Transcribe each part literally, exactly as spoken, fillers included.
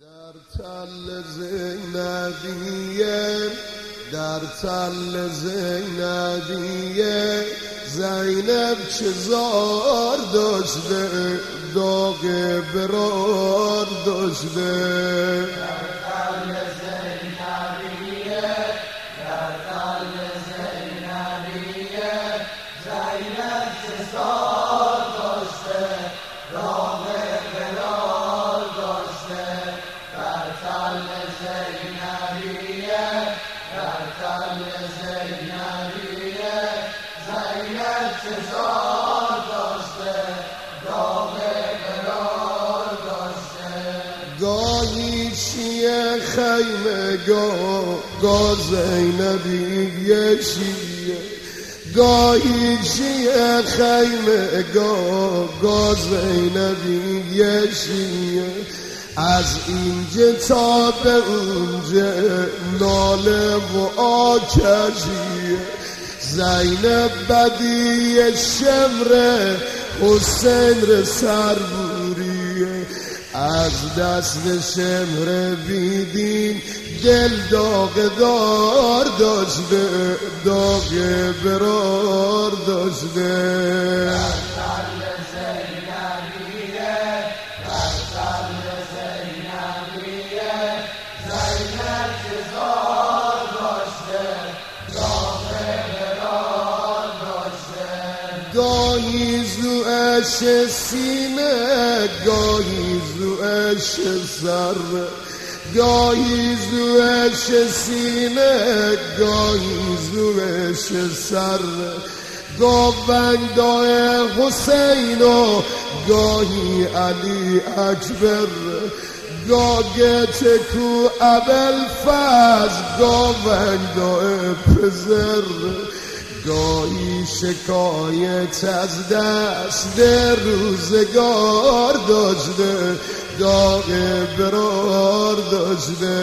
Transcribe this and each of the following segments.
در تل زینبیه در تل زینبیه زینب چه زار داشته داغ برار داشته در تل زینبیه در تل زینبیه زینب چه زار داشته داغ برار داشته در تل زینبیه در تل زینبیه زینب چه زار داشته داغ برار داشته گاهی چیه خیمه گاه گاه زینبیه چیه گاهی چیه خیمه گاه گاه زینبیه چیه از اینجا تا به اونجا ناله و آکشیه زینب بدی شمره حسین ر سربوریه از دست شمره بیدین دل داغ دار داشته داغ برار داشته گاهی زوش سینه گاهی زوش سر گاهی زوش سینه گاهی زوش سر گاوندای حسین و گاهی علی اکبر گاگت کو ابوالفضل گاوندای پزر گاهی شکایت از دست روزگار داشته داغ برار داشته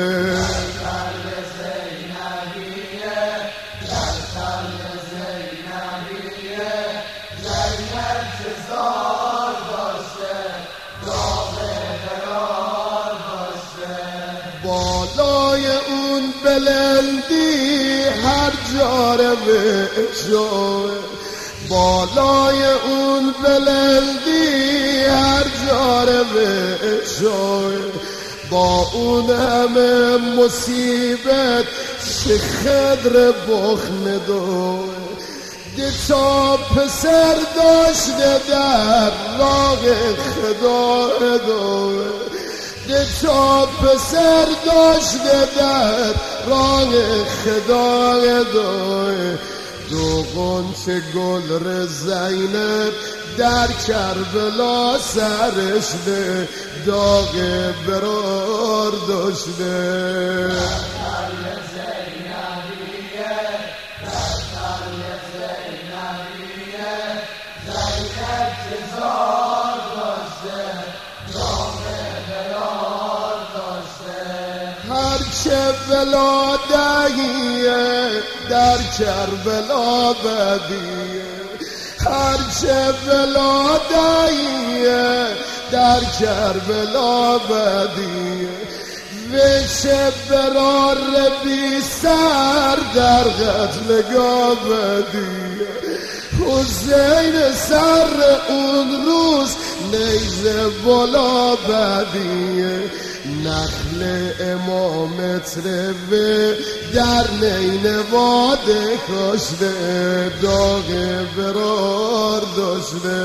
بالای اون بلندی هر جاره به جوه بالای اون بلندی هر جاره به جوه با اون همه مصیبت چه خدر بخن دوه ده تا پسر داشته در راه خدا دوه ده تا پسر داشته در راه خدا دوه دو غنچه گل ر زینب در کربلا سرش ده داغ برار داشته هرچه ولادهیه در کربلا بدیه هرچه ولادهیه در کربلا بدیه وچه برار بی سر در قتلگاه بدیه حسین سر اون روز نیزه بالا بدیه نخل امامت روه در نینواده کاشته داغ برار داشته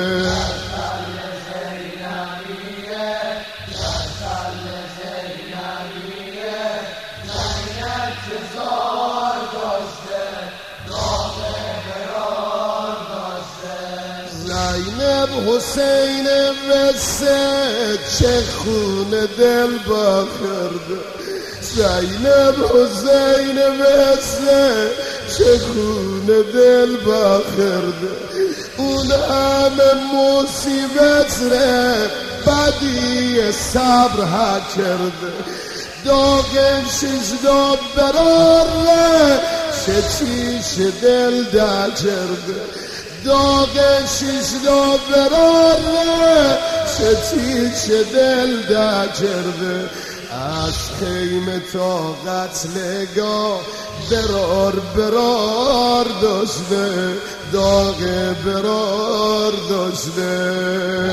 زینب حسین وسه چه خون دل بخورده زینب حسین وسه چه خون دل بخورده اون همه مصیبت ره بدی صبر ها کرده داغش دا برار ره چه چیش دل دا کرده داغ شیش دا براره چه تیچه دل در کرده از خیمه تا قتلگاه برار برار داشته داغ برار داشته